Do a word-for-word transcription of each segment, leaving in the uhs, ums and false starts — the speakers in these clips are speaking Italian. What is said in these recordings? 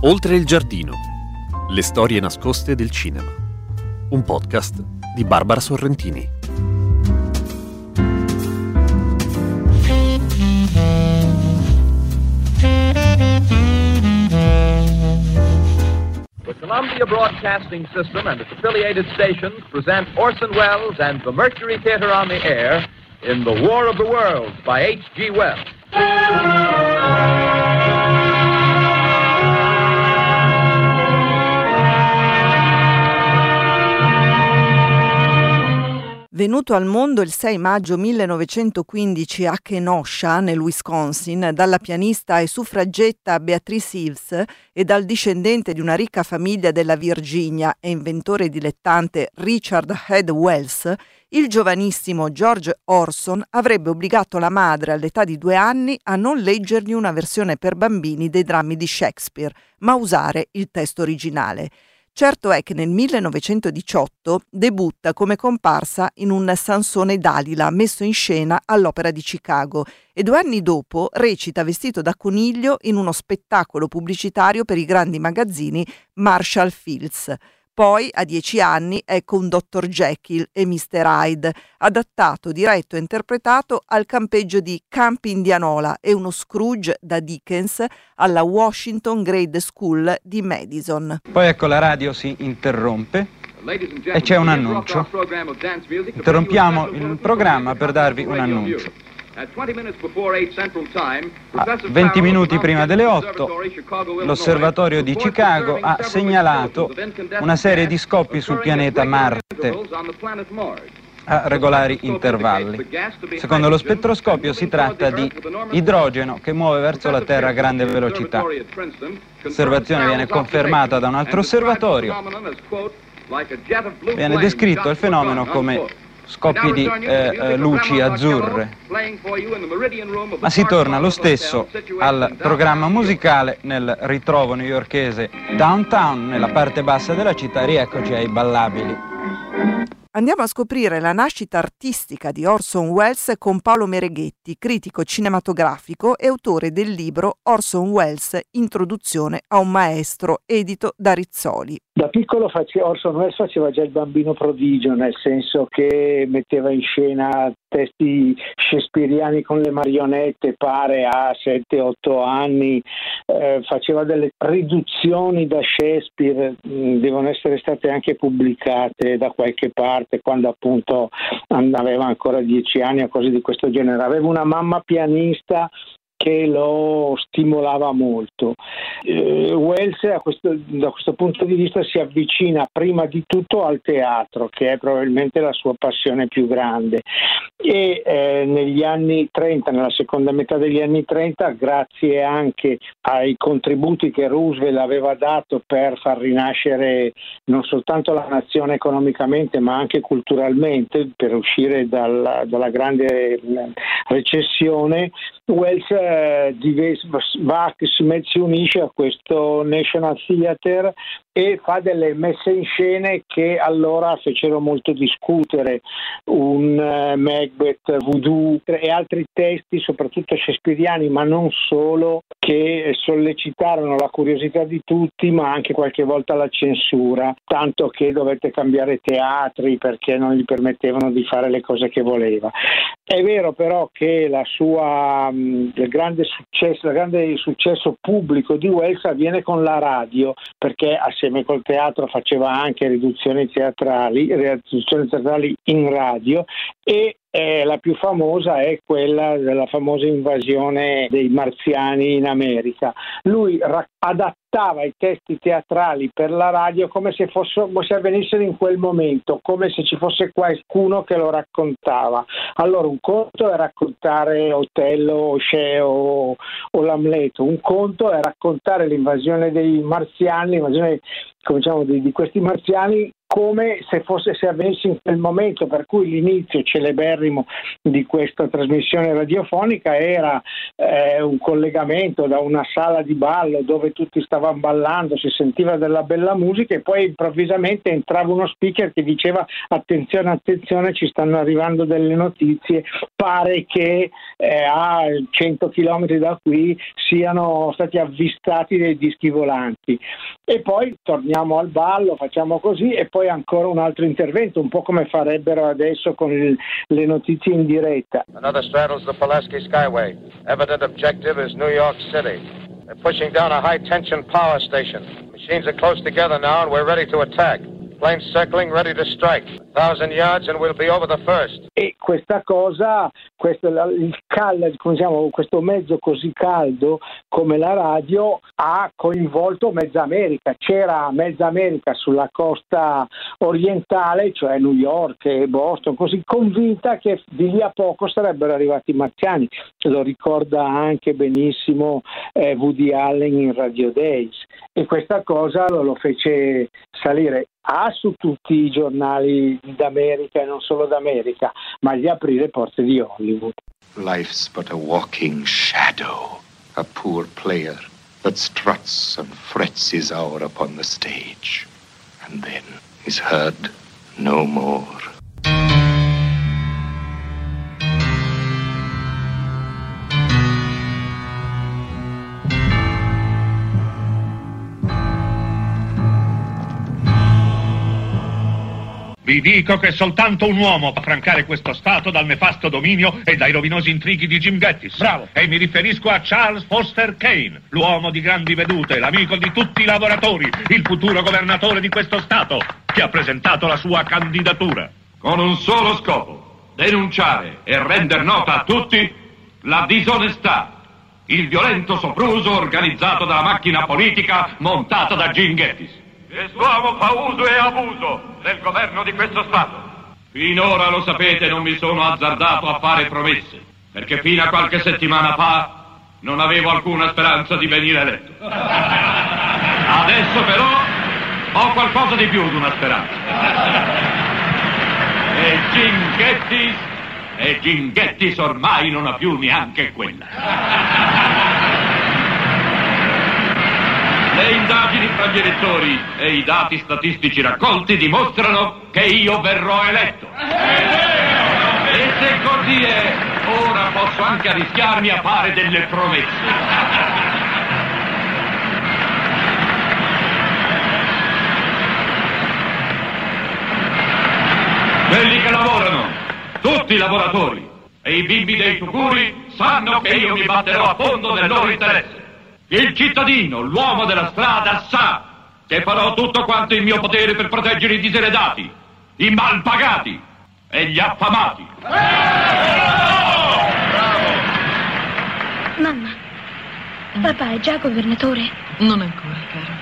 Oltre il giardino. Le storie nascoste del cinema. Un podcast di Barbara Sorrentini. The Columbia Broadcasting System and its affiliated stations present Orson Welles and the Mercury Theater on the Air in The War of the Worlds by H G Wells. Venuto al mondo il sei maggio millenovecentoquindici a Kenosha, nel Wisconsin, dalla pianista e suffragetta Beatrice Eves e dal discendente di una ricca famiglia della Virginia e inventore dilettante Richard Head Wells, il giovanissimo George Orson avrebbe obbligato la madre all'età di due anni a non leggergli una versione per bambini dei drammi di Shakespeare, ma usare il testo originale. Certo è che nel millenovecentodiciotto debutta come comparsa in un Sansone Dalila messo in scena all'Opera di Chicago e due anni dopo recita vestito da coniglio in uno spettacolo pubblicitario per i grandi magazzini Marshall Fields. Poi, a dieci anni, è con dottor Jekyll e mister Hyde, adattato, diretto e interpretato al campeggio di Camp Indianola e uno Scrooge da Dickens alla Washington Grade School di Madison. Poi ecco la radio si interrompe e c'è un annuncio. Interrompiamo il programma per darvi un annuncio. A venti minuti prima delle otto, l'osservatorio di Chicago ha segnalato una serie di scoppi sul pianeta Marte a regolari intervalli. Secondo lo spettroscopio si tratta di idrogeno che muove verso la Terra a grande velocità. L'osservazione viene confermata da un altro osservatorio. Viene descritto il fenomeno come scoppi di eh, luci azzurre, ma si torna lo stesso al programma musicale nel ritrovo newyorkese Downtown, nella parte bassa della città. Rieccoci ai ballabili. Andiamo a scoprire la nascita artistica di Orson Welles con Paolo Mereghetti, critico cinematografico e autore del libro Orson Welles, Introduzione a un maestro, edito da Rizzoli. Da piccolo face, Orson Welles faceva già il bambino prodigio, nel senso che metteva in scena testi shakespeariani con le marionette, pare a sette otto anni, eh, faceva delle riduzioni da Shakespeare, mh, devono essere state anche pubblicate da qualche parte quando appunto aveva ancora dieci anni o cose di questo genere. Aveva una mamma pianista che lo stimolava molto. Eh, Welles a questo, da questo punto di vista si avvicina prima di tutto al teatro, che è probabilmente la sua passione più grande, e eh, negli anni trenta, nella seconda metà degli anni trenta, grazie anche ai contributi che Roosevelt aveva dato per far rinascere non soltanto la nazione economicamente ma anche culturalmente, per uscire dalla, dalla grande recessione, Welles eh, va, si, si unisce a questo National Theatre e fa delle messe in scene che allora fecero molto discutere, un uh, Macbeth, Voodoo e altri testi, soprattutto shakespeariani, ma non solo, che sollecitarono la curiosità di tutti, ma anche qualche volta la censura, tanto che dovette cambiare teatri perché non gli permettevano di fare le cose che voleva. È vero però che la sua, il grande successo, il grande successo pubblico di Welles avviene con la radio, perché assieme col teatro faceva anche riduzioni teatrali, riduzioni teatrali in radio, e Eh, la più famosa è quella della famosa invasione dei marziani in America. Lui ra- adattava i testi teatrali per la radio come se, fosse, come se avvenissero in quel momento, come se ci fosse qualcuno che lo raccontava. Allora un conto è raccontare Otello o, Shea, o, o l'Amleto, un conto è raccontare l'invasione dei marziani, l'invasione come diciamo, di, di questi marziani come se fosse se avvenisse in quel momento, per cui l'inizio celeberrimo di questa trasmissione radiofonica era eh, un collegamento da una sala di ballo dove tutti stavano ballando, si sentiva della bella musica e poi improvvisamente entrava uno speaker che diceva attenzione, attenzione, ci stanno arrivando delle notizie, pare che eh, a cento chilometri da qui siano stati avvistati dei dischi volanti. E poi torniamo al ballo, facciamo così e poi ancora un altro intervento, un po' come farebbero adesso con il, le notizie in diretta. Another straddles the Pulaski Skyway. Evident objective is New York City. They're pushing down a high-tension power station. Machines are close together now and we're ready to attack. Planes circling, ready to strike. A thousand yards and we'll be over the first. E questa cosa, questo, il cal, come diciamo, questo mezzo così caldo come la radio ha coinvolto mezza America. C'era mezza America sulla costa orientale, cioè New York e Boston, così convinta che di lì a poco sarebbero arrivati i marziani. Lo ricorda anche benissimo eh, Woody Allen in Radio Days. E questa cosa lo, lo fece salire a su tutti i giornali d'America e non solo d'America, ma gli aprì le porte di Hollywood. Life's but a walking shadow, a poor player that struts and frets his hour upon the stage, and then is heard no more. Vi dico che soltanto un uomo può affrancare questo Stato dal nefasto dominio e dai rovinosi intrighi di Jim Gattis. Bravo! E mi riferisco a Charles Foster Kane, l'uomo di grandi vedute, l'amico di tutti i lavoratori, il futuro governatore di questo Stato, che ha presentato la sua candidatura. Con un solo scopo: denunciare e render nota a tutti la disonestà, il violento sopruso organizzato dalla macchina politica montata da Jim Gattis. Quest'uomo fa uso e abuso del governo di questo Stato. Finora, lo sapete, non mi sono azzardato a fare promesse, perché fino a qualche settimana fa non avevo alcuna speranza di venire eletto. Adesso però ho qualcosa di più di una speranza. E Jim Gattis, e Jim Gattis ormai non ha più neanche quella. Le indagini fra gli elettori e i dati statistici raccolti dimostrano che io verrò eletto. E se così è, ora posso anche arrischiarmi a fare delle promesse. Quelli che lavorano, tutti i lavoratori e i bimbi dei tucuri sanno che io mi batterò a fondo nel loro interesse. Il cittadino, l'uomo della strada, sa che farò tutto quanto in mio potere per proteggere i diseredati, i malpagati e gli affamati. Mamma, papà è già governatore? Non ancora, caro.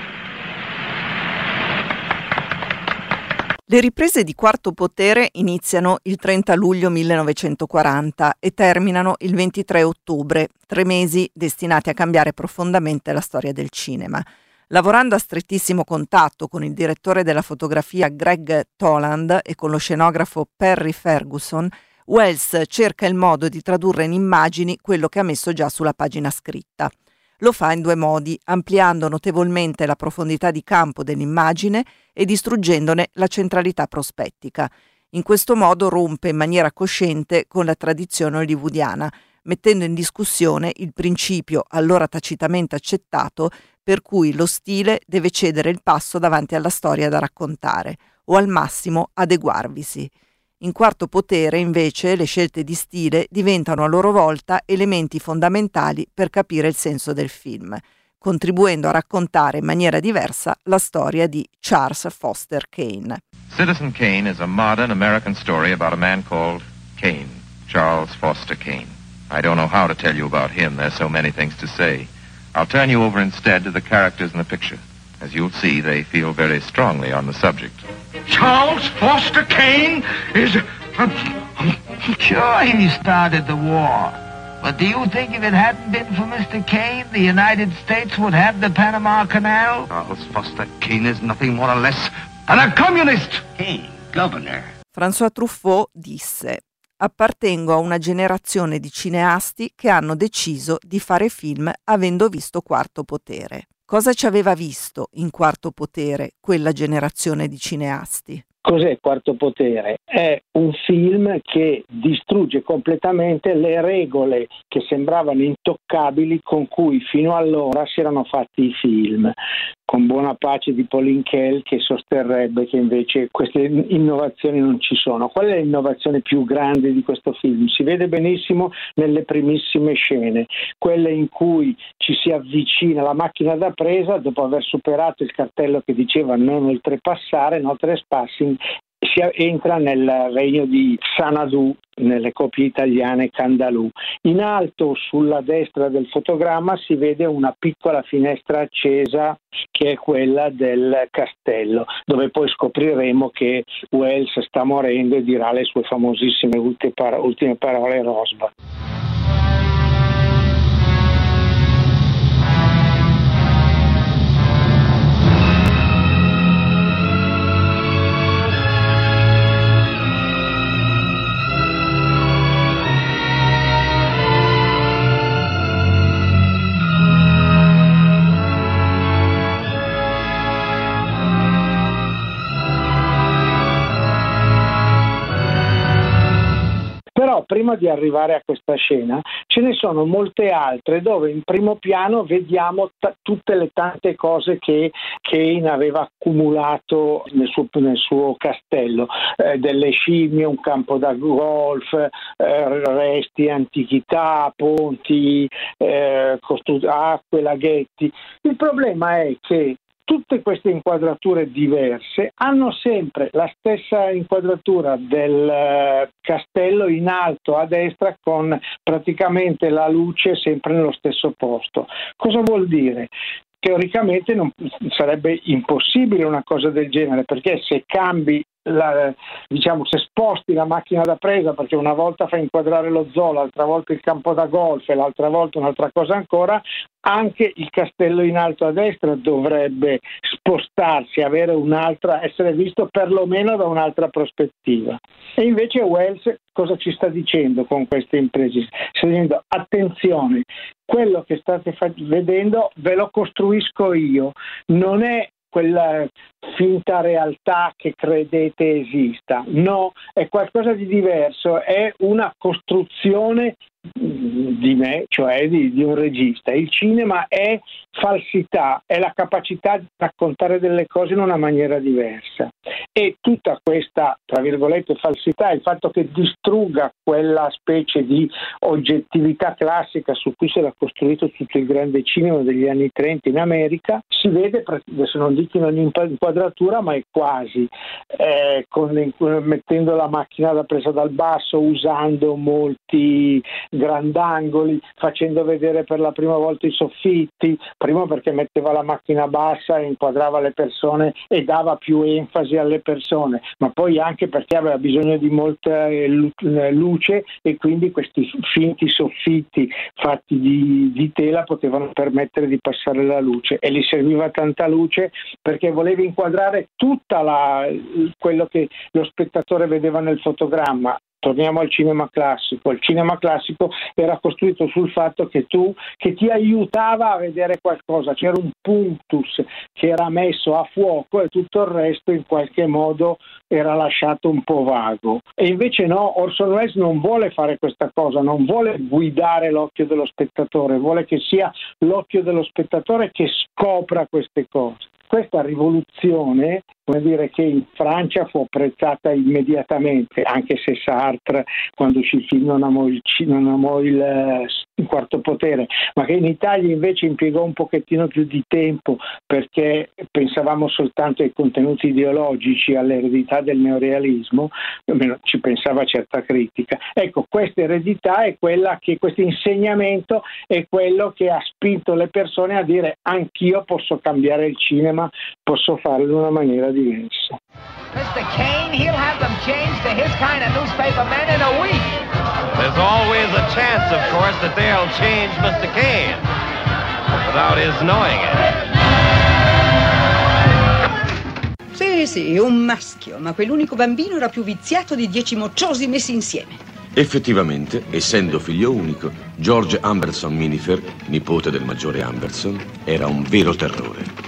Le riprese di Quarto Potere iniziano il trenta luglio millenovecentoquaranta e terminano il ventitré ottobre, tre mesi destinati a cambiare profondamente la storia del cinema. Lavorando a strettissimo contatto con il direttore della fotografia Greg Toland e con lo scenografo Perry Ferguson, Wells cerca il modo di tradurre in immagini quello che ha messo già sulla pagina scritta. Lo fa in due modi, ampliando notevolmente la profondità di campo dell'immagine e distruggendone la centralità prospettica. In questo modo rompe in maniera cosciente con la tradizione hollywoodiana, mettendo in discussione il principio allora tacitamente accettato per cui lo stile deve cedere il passo davanti alla storia da raccontare, o al massimo adeguarvisi. In Quarto Potere, invece, le scelte di stile diventano a loro volta elementi fondamentali per capire il senso del film, contribuendo a raccontare in maniera diversa la storia di Charles Foster Kane. Citizen Kane is a modern American story about a man called Kane, Charles Foster Kane. I don't know how to tell you about him. There's so many things to say. I'll turn you over instead to the characters in the picture. As you'll see, they feel very strongly on the subject. Charles Foster Kane is... Um, sure, he started the war. But do you think if it hadn't been for Mister Kane, the United States would have the Panama Canal? Charles Foster Kane is nothing more or less and a communist. Kane, governor. François Truffaut disse: appartengo a una generazione di cineasti che hanno deciso di fare film avendo visto Quarto Potere. Cosa ci aveva visto in Quarto Potere quella generazione di cineasti? Cos'è Quarto Potere? È un film che distrugge completamente le regole che sembravano intoccabili con cui fino allora si erano fatti i film, con buona pace di Pauline Kael, che sosterrebbe che invece queste innovazioni non ci sono. Qual è l'innovazione più grande di questo film? Si vede benissimo nelle primissime scene, quelle in cui ci si avvicina alla macchina da presa dopo aver superato il cartello che diceva non oltrepassare, no trespassing, si entra nel regno di Xanadu, nelle copie italiane Kandalù. In alto sulla destra del fotogramma si vede una piccola finestra accesa che è quella del castello, dove poi scopriremo che Wells sta morendo e dirà le sue famosissime ultime parole a Roswell. Però prima di arrivare a questa scena ce ne sono molte altre dove in primo piano vediamo t- tutte le tante cose che Kane aveva accumulato nel suo, nel suo castello, eh, delle scimmie, un campo da golf, eh, resti, antichità, ponti, eh, costru- acque, laghetti. Il problema è che tutte queste inquadrature diverse hanno sempre la stessa inquadratura del castello in alto a destra con praticamente la luce sempre nello stesso posto. Cosa vuol dire? Teoricamente non sarebbe impossibile una cosa del genere, perché se cambi La, diciamo se sposti la macchina da presa, perché una volta fa inquadrare lo zoo, l'altra volta il campo da golf e l'altra volta un'altra cosa ancora, anche il castello in alto a destra dovrebbe spostarsi, avere un'altra, essere visto perlomeno da un'altra prospettiva. E invece Wells cosa ci sta dicendo con queste imprese? Sta dicendo: attenzione, quello che state fa- vedendo ve lo costruisco io, non è quella finta realtà che credete esista. No, è qualcosa di diverso, è una costruzione di me, cioè di, di un regista. Il cinema è falsità, è la capacità di raccontare delle cose in una maniera diversa. E tutta questa, tra virgolette, falsità, il fatto che distrugga quella specie di oggettività classica su cui si era costruito tutto il grande cinema degli anni trenta in America, si vede, adesso non dico in ogni inquadratura, ma è quasi, eh, con, mettendo la macchina da presa dal basso, usando molti grandangoli, facendo vedere per la prima volta i soffitti, prima perché metteva la macchina bassa e inquadrava le persone e dava più enfasi alle persone, ma poi anche perché aveva bisogno di molta luce e quindi questi finti soffitti fatti di, di tela potevano permettere di passare la luce, e gli serviva tanta luce perché voleva inquadrare tutta la, quello che lo spettatore vedeva nel fotogramma. Torniamo al cinema classico. Il cinema classico era costruito sul fatto che tu, che ti aiutava a vedere qualcosa, c'era un punctus che era messo a fuoco e tutto il resto in qualche modo era lasciato un po' vago. E invece no, Orson Welles non vuole fare questa cosa, non vuole guidare l'occhio dello spettatore, vuole che sia l'occhio dello spettatore che scopra queste cose. Questa rivoluzione, come dire, che in Francia fu apprezzata immediatamente, anche se Sartre, quando uscì il film, non amò il, non amò il, il Quarto Potere, ma che in Italia invece impiegò un pochettino più di tempo perché pensavamo soltanto ai contenuti ideologici, all'eredità del neorealismo, almeno ci pensava certa critica. Ecco, questa eredità è quella che, questo insegnamento è quello che ha spinto le persone a dire: anch'io posso cambiare il cinema, posso farlo in una maniera diversa. mister Kane, he'll have them changed to his kind of newspaperman in a week. There's always a chance, of course, that they'll change mister Kane without his knowing it. See, Sì, sì, un maschio, ma quell'unico bambino era più viziato di dieci mocciosi messi insieme. Effettivamente, essendo figlio unico, George Amberson Minifer, nipote del maggiore Amberson, era un vero terrore.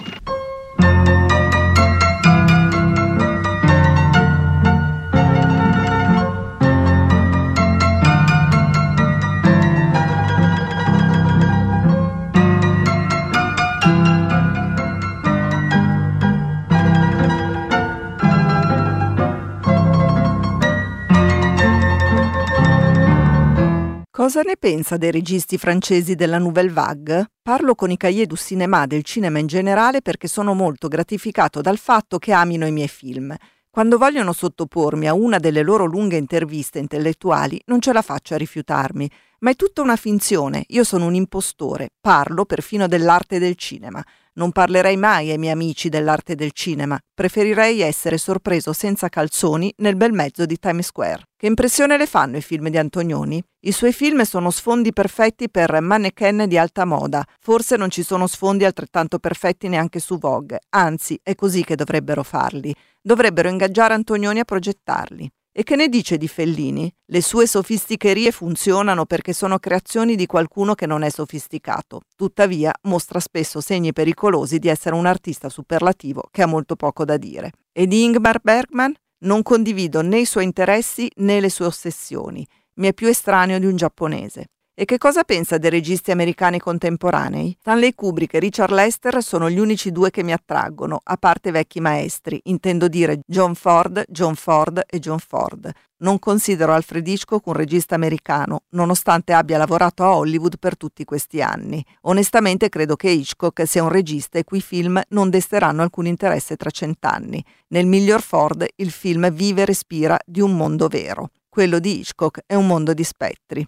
Cosa ne pensa dei registi francesi della Nouvelle Vague? Parlo con i cahiers du cinéma del cinema in generale perché sono molto gratificato dal fatto che amino i miei film. Quando vogliono sottopormi a una delle loro lunghe interviste intellettuali non ce la faccio a rifiutarmi, ma è tutta una finzione, io sono un impostore, parlo perfino dell'arte del cinema. Non parlerei mai ai miei amici dell'arte del cinema, preferirei essere sorpreso senza calzoni nel bel mezzo di Times Square. Che impressione le fanno i film di Antonioni? I suoi film sono sfondi perfetti per mannequin di alta moda, forse non ci sono sfondi altrettanto perfetti neanche su Vogue, anzi è così che dovrebbero farli, dovrebbero ingaggiare Antonioni a progettarli. E che ne dice di Fellini? Le sue sofisticherie funzionano perché sono creazioni di qualcuno che non è sofisticato. Tuttavia, mostra spesso segni pericolosi di essere un artista superlativo che ha molto poco da dire. E di Ingmar Bergman? Non condivido né i suoi interessi né le sue ossessioni. Mi è più estraneo di un giapponese. E che cosa pensa dei registi americani contemporanei? Stanley Kubrick e Richard Lester sono gli unici due che mi attraggono, a parte vecchi maestri, intendo dire John Ford, John Ford e John Ford. Non considero Alfred Hitchcock un regista americano, nonostante abbia lavorato a Hollywood per tutti questi anni. Onestamente credo che Hitchcock sia un regista i cui film non desteranno alcun interesse tra cent'anni. Nel miglior Ford il film vive e respira di un mondo vero. Quello di Hitchcock è un mondo di spettri.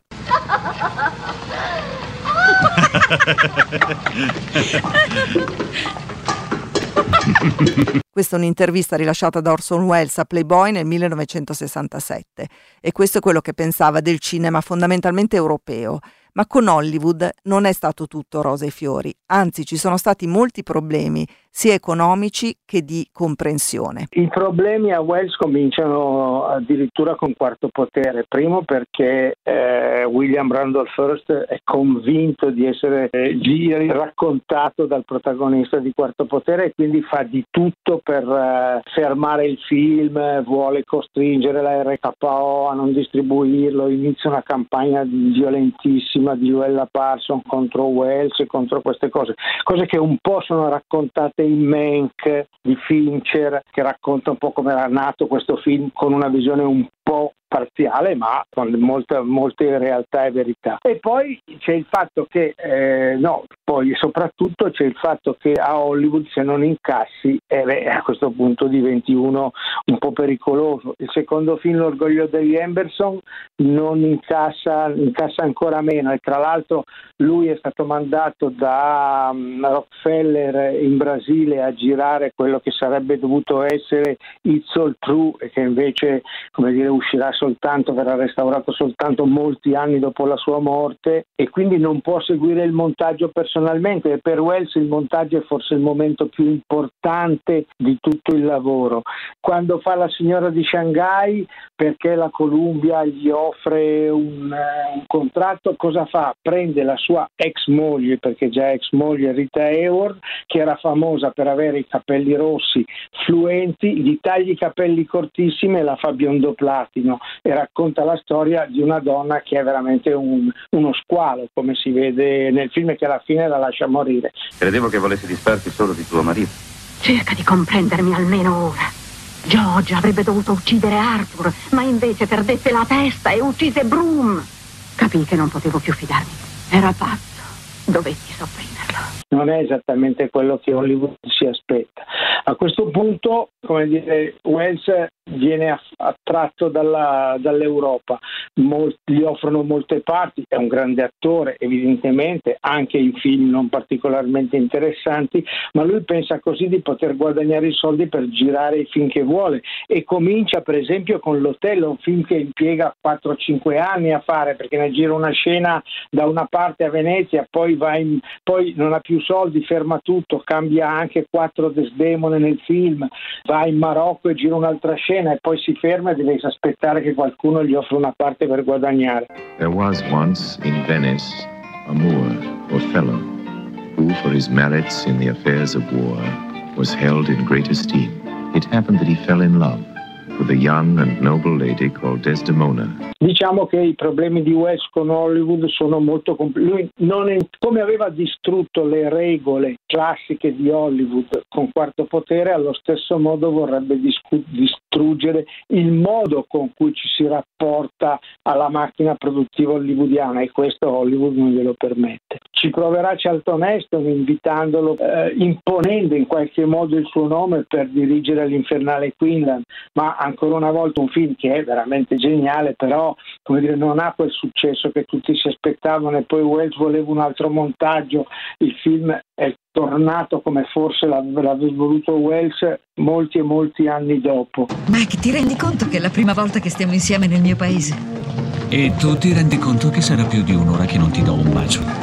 Questa è un'intervista rilasciata da Orson Welles a Playboy nel millenovecentosessantasette e questo è quello che pensava del cinema fondamentalmente europeo. Ma con Hollywood non è stato tutto rose e fiori, anzi ci sono stati molti problemi, sia economici che di comprensione. I problemi a Welles cominciano addirittura con Quarto Potere, primo perché eh, William Randolph Hearst è convinto di essere eh, raccontato dal protagonista di Quarto Potere e quindi fa di tutto per eh, fermare il film, vuole costringere la R K O a non distribuirlo, inizia una campagna violentissima di Luella Parson contro Welles e contro queste cose, cose che un po' sono raccontate in Mank di Fincher, che racconta un po' come era nato questo film con una visione un po' parziale ma con molte, molte realtà e verità. E poi c'è il fatto che eh, no, poi soprattutto c'è il fatto che a Hollywood se non incassi eh beh, a questo punto diventi uno un po' pericoloso. Il secondo film, L'orgoglio degli Amberson, non incassa, incassa ancora meno e tra l'altro lui è stato mandato da um, Rockefeller in Brasile a girare quello che sarebbe dovuto essere It's All True e che invece, come dire, uscirà soltanto, verrà restaurato soltanto molti anni dopo la sua morte e quindi non può seguire il montaggio personalmente e per Welles il montaggio è forse il momento più importante di tutto il lavoro. Quando fa La signora di Shanghai, perché la Columbia gli offre un, uh, un contratto, cosa fa? Prende la sua ex moglie, perché già ex moglie, Rita Hayworth, che era famosa per avere i capelli rossi fluenti, gli taglia i capelli cortissimi e la fa biondo platino e racconta la storia di una donna che è veramente un, uno squalo, come si vede nel film, che alla fine la lascia morire. Credevo che volessi disfarti solo di tuo marito. Cerca di comprendermi almeno ora. George avrebbe dovuto uccidere Arthur, ma invece perdette la testa e uccise Broom. Capii che non potevo più fidarmi. Era pazzo. Dovetti sopprimerlo. Non è esattamente quello che Hollywood si aspetta. A questo punto, come dire, Welles viene attratto dalla, dall'Europa, Mol, gli offrono molte parti, è un grande attore evidentemente, anche in film non particolarmente interessanti, ma lui pensa così di poter guadagnare i soldi per girare i film che vuole e comincia per esempio con L'Hotel, un film che impiega quattro cinque anni a fare perché ne gira una scena da una parte a Venezia, poi, va in, poi non ha più soldi, ferma tutto, cambia anche quattro Desdemone giovane nel film, va in Marocco e gira un'altra scena e poi si ferma e deve aspettare che qualcuno gli offra una parte per guadagnare. There was once in Venice a Moor, or fellow, who for his merits in the affairs of war was held in great esteem. It happened that he fell in love with a young and noble lady called Desdemona. Diciamo che i problemi di Wells con Hollywood sono molto complessi. Lui non è, come aveva distrutto le regole classiche di Hollywood con Quarto Potere, allo stesso modo vorrebbe discu- distruggere il modo con cui ci si rapporta alla macchina produttiva hollywoodiana, e questo Hollywood non glielo permette. Ci proverà Charlton Heston invitandolo, eh, imponendo in qualche modo il suo nome per dirigere l'Infernale Queenland, ma ancora una volta un film che è veramente geniale, però come dire, non ha quel successo che tutti si aspettavano, e poi Wells voleva un altro montaggio. Il film è tornato come forse l'aveva voluto Wells molti e molti anni dopo. Mike, ti rendi conto che è la prima volta che stiamo insieme nel mio paese? E tu ti rendi conto che sarà più di un'ora che non ti do un bacio?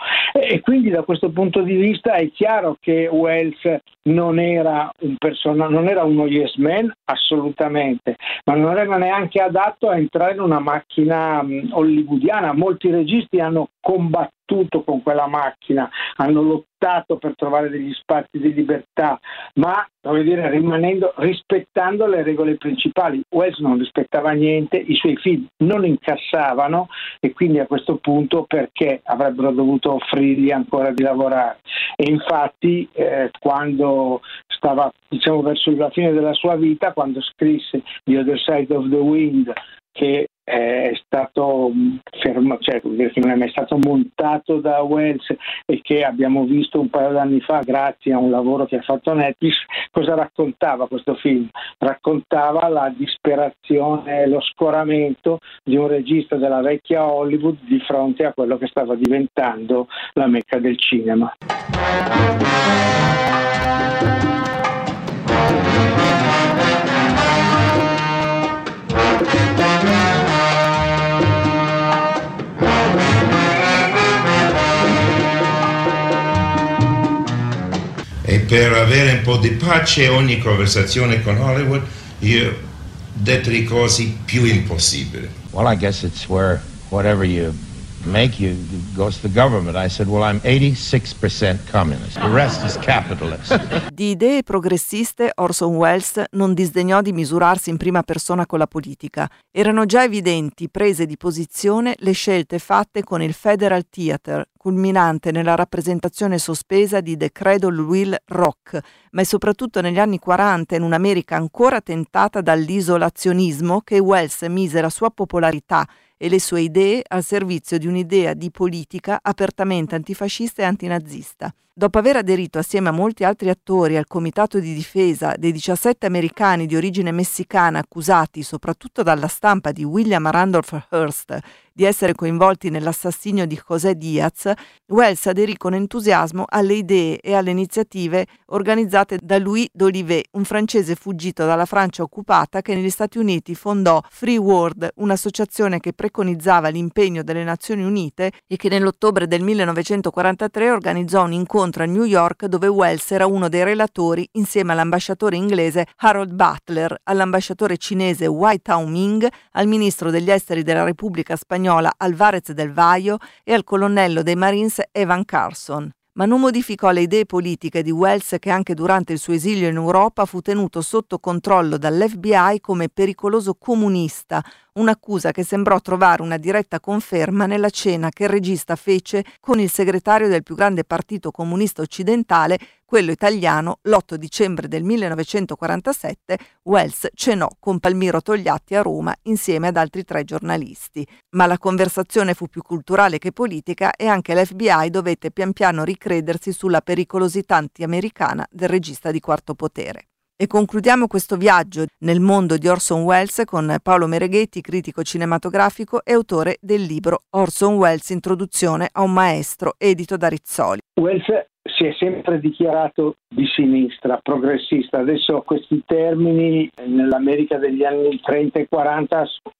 E quindi da questo punto di vista è chiaro che Wells non era un personaggio, non era uno yes man, assolutamente, ma non era neanche adatto a entrare in una macchina um, hollywoodiana. Molti registi hanno combattuto con quella macchina, hanno lottato per trovare degli spazi di libertà, ma come dire, rimanendo, rispettando le regole principali. Wells non rispettava niente, i suoi film non incassavano, e quindi a questo punto perché avrebbero dovuto offrirgli ancora di lavorare? E infatti eh, quando stava, diciamo, verso la fine della sua vita, quando scrisse The Other Side of the Wind, che è stato fermo, cioè che non è mai stato montato da Wells e che abbiamo visto un paio d'anni fa grazie a un lavoro che ha fatto Netflix, cosa raccontava questo film? Raccontava la disperazione, lo scoramento di un regista della vecchia Hollywood di fronte a quello che stava diventando la mecca del cinema. E per avere un po' di pace ogni conversazione con Hollywood, io detto le cose più impossibili. Well, I guess it's where whatever you make you goes to the government. I said, well, I'm eighty-six percent communist. The rest is capitalist. Di idee progressiste Orson Welles non disdegnò di misurarsi in prima persona con la politica. Erano già evidenti, prese di posizione, le scelte fatte con il Federal Theatre, culminante nella rappresentazione sospesa di The Cradle Will Rock, ma è soprattutto negli anni quaranta, in un'America ancora tentata dall'isolazionismo, che Welles mise la sua popolarità e le sue idee al servizio di un'idea di politica apertamente antifascista e antinazista. Dopo aver aderito assieme a molti altri attori al comitato di difesa dei diciassette americani di origine messicana accusati soprattutto dalla stampa di William Randolph Hearst di essere coinvolti nell'assassinio di José Diaz, Welles aderì con entusiasmo alle idee e alle iniziative organizzate da Louis Dolivet, un francese fuggito dalla Francia occupata che negli Stati Uniti fondò Free World, un'associazione che preconizzava l'impegno delle Nazioni Unite e che nell'ottobre del millenovecentoquarantatré organizzò un incontro a New York dove Welles era uno dei relatori insieme all'ambasciatore inglese Harold Butler, all'ambasciatore cinese Wai Tao-ming, al ministro degli esteri della Repubblica Spagnola Alvarez del Valle e al colonnello dei Marines Evan Carson. Ma non modificò le idee politiche di Welles, che anche durante il suo esilio in Europa fu tenuto sotto controllo dall'F B I come pericoloso comunista, un'accusa che sembrò trovare una diretta conferma nella cena che il regista fece con il segretario del più grande partito comunista occidentale, quello italiano. L'otto dicembre del millenovecentoquarantasette Welles cenò con Palmiro Togliatti a Roma insieme ad altri tre giornalisti. Ma la conversazione fu più culturale che politica e anche l'F B I dovette pian piano ricredersi sulla pericolosità anti-americana del regista di Quarto Potere. E concludiamo questo viaggio nel mondo di Orson Welles con Paolo Mereghetti, critico cinematografico e autore del libro Orson Welles, introduzione a un maestro, edito da Rizzoli. Welles si è sempre dichiarato di sinistra, progressista. Adesso questi termini nell'America degli anni trenta e quaranta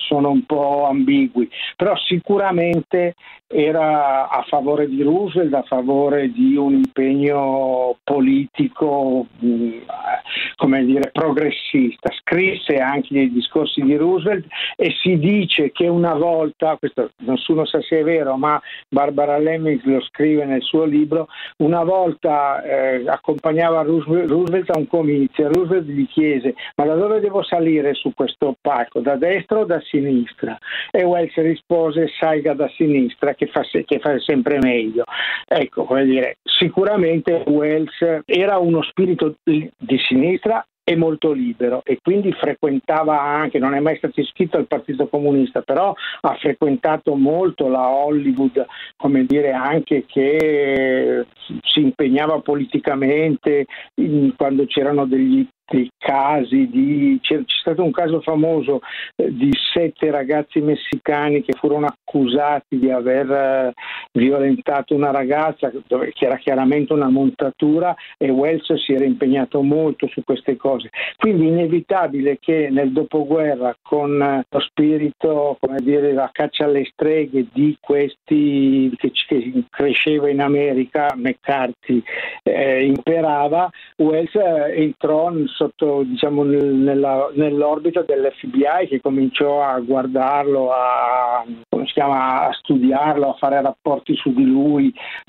sono un po' ambigui, però sicuramente era a favore di Roosevelt, a favore di un impegno politico, mh, come dire, progressista. Scrisse anche dei discorsi di Roosevelt e si dice che una volta, questo nessuno sa se è vero, ma Barbara Lemmings lo scrive nel suo libro, una volta eh, accompagnava Roosevelt a un comizio. Roosevelt gli chiese: ma da dove devo salire su questo palco, da destra o da sinistra? E Welles rispose: salga da sinistra, che fa, che fa sempre meglio. Ecco, come dire, sicuramente Welles era uno spirito di, di sinistra e molto libero, e quindi frequentava anche, non è mai stato iscritto al Partito Comunista, però ha frequentato molto la Hollywood, come dire, anche che si impegnava politicamente in, quando c'erano degli dei casi di c'è, c'è stato un caso famoso eh, di sette ragazzi messicani che furono accusati di aver eh, violentato una ragazza, dove, che era chiaramente una montatura, e Welles si era impegnato molto su queste cose. Quindi inevitabile che nel dopoguerra, con eh, lo spirito, come dire, la caccia alle streghe di questi che, che cresceva in America, McCarthy eh, imperava, Welles eh, entrò sotto, diciamo, nella, nell'orbita dell'F B I, che cominciò a guardarlo, a, come si chiama, a studiarlo, a fare rapporti su di lui.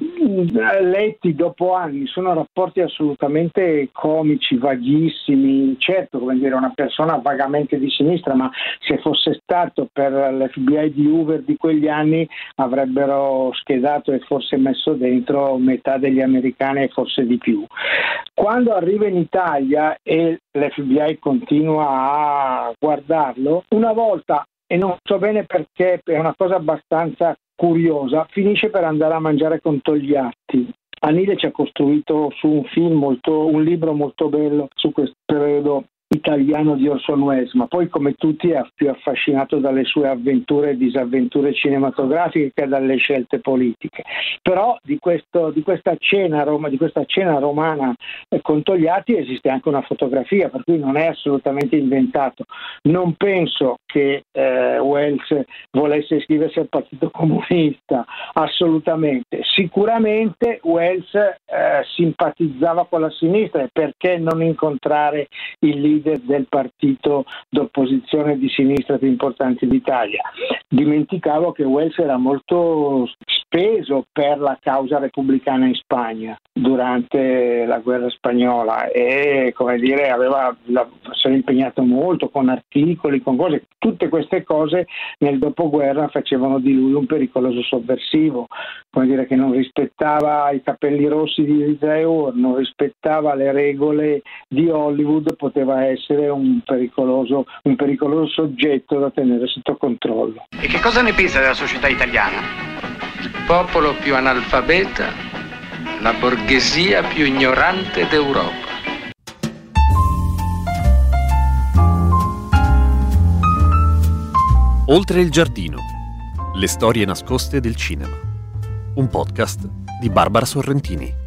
Letti dopo anni, sono rapporti assolutamente comici, vaghissimi. Certo, come dire, una persona vagamente di sinistra, ma se fosse stato per l'F B I di Hoover di quegli anni avrebbero schedato e forse messo dentro metà degli americani e forse di più. Quando arriva in Italia e l'F B I continua a guardarlo, una volta, e non so bene perché, è una cosa abbastanza curiosa, finisce per andare a mangiare con Togliatti. Anile ci ha costruito su un film molto, un libro molto bello su questo periodo italiano di Orson Welles, ma poi, come tutti, è più affascinato dalle sue avventure e disavventure cinematografiche che dalle scelte politiche. Però di, questo, di questa cena Roma, di questa cena romana eh, con Togliatti esiste anche una fotografia, per cui non è assolutamente inventato. Non penso che eh, Welles volesse iscriversi al Partito Comunista, assolutamente. Sicuramente Welles eh, simpatizzava con la sinistra, e perché non incontrare il leader del partito d'opposizione di sinistra più importante d'Italia. Dimenticavo che Welles era molto speso per la causa repubblicana in Spagna durante la guerra spagnola, e, come dire, aveva la, si era impegnato molto con articoli, con cose. Tutte queste cose nel dopoguerra facevano di lui un pericoloso sovversivo, come dire, che non rispettava i capelli rossi di Rita Hayworth, non rispettava le regole di Hollywood, poteva essere un pericoloso, un pericoloso soggetto da tenere sotto controllo. E che cosa ne pensa della società italiana? Il popolo più analfabeta, la borghesia più ignorante d'Europa. Oltre il giardino, le storie nascoste del cinema. Un podcast di Barbara Sorrentini.